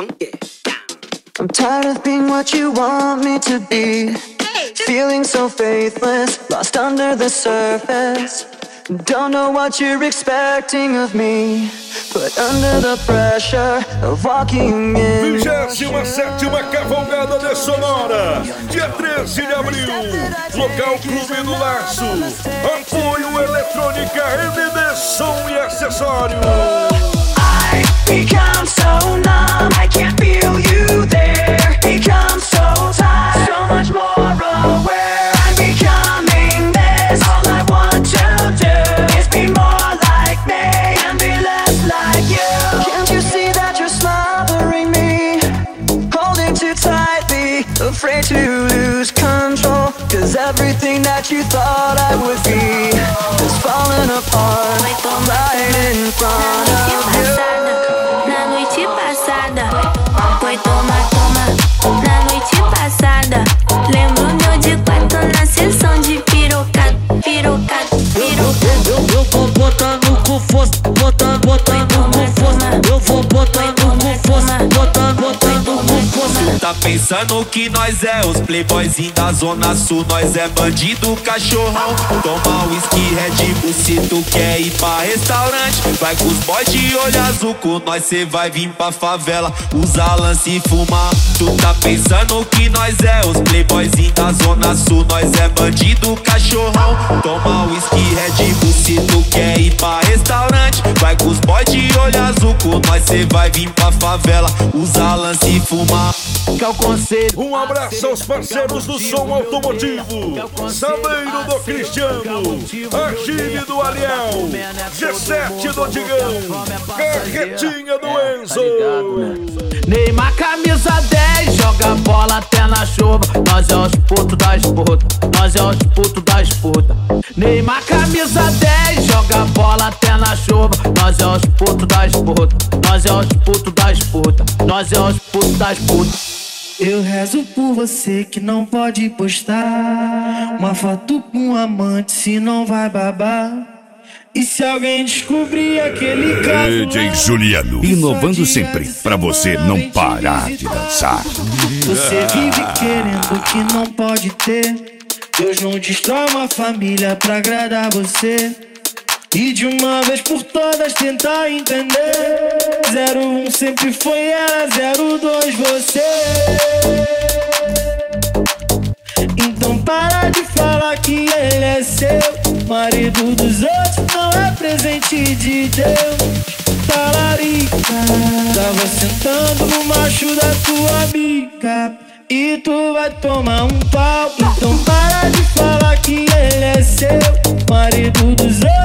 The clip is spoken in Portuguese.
I'm tired of being what you want me to be. Feeling so faithless, lost under the surface. Don't know what you're expecting of me, but under the pressure of walking in. 27ª Cavalgada de Sonora, dia 13 de abril, local Clube do Laço. Apoio Eletrônica, MD Som e Acessórios. I become so numb, I can't feel you there. Become so tired, so much more aware. I'm becoming this, all I want to do is be more like me and be less like you. Can't you see that you're smothering me, holding too tightly, afraid to lose control? Cause everything that you thought I would be is falling apart right in front of you. Na noite passada, foi toma, na noite passada. Lembro meu de quatro na sessão de pirocado. Eu vou botar no cu força, botar no cu força. Eu vou botar no cu força, botar no cu força. Tá pensando que nós é os playboyzinhos da Zona Sul? Nós é bandido, cachorrão. Toma whisky, Red Bull, se tu quer ir pra restaurante. Vai com os boys de olho azul, com nós cê vai vir pra favela. Usar lance e fumar. Tu tá pensando que nós é os playboyzinhos da Zona Sul? Nós é bandido, cachorrão. Toma whisky, Red Bull, se tu quer ir pra restaurante. Vai com os boys de olho azul, com nós cê vai vir pra favela. Usar lance e fumar. Que é o conselho. Um abraço aos parceiros do som automotivo: Sameiro do Cristiano, Argime do Ariel, G7 do Digão, Carretinha do Enzo. Neymar camisa 10, joga bola até na chuva. Nós é os putos das putas, nós é os putos das putas. Neymar camisa 10, joga bola até na chuva. Nós é os putos das putas, nós é os putos das putas, nós é os putos das putas. Eu rezo por você que não pode postar uma foto com um amante, se não vai babar. E se alguém descobrir aquele caso, DJ Juliano, inovando sempre pra você não parar de dançar. Você vive querendo o que não pode ter. Deus não destrói uma família pra agradar você. E de uma vez por todas tentar entender. 01 sempre foi ela, 02 você. Então para de falar que ele é seu. Marido dos outros não é presente de Deus. Talarica, tava sentando no macho da tua amiga. E tu vai tomar um pau. Então para de falar que ele é seu. Marido dos outros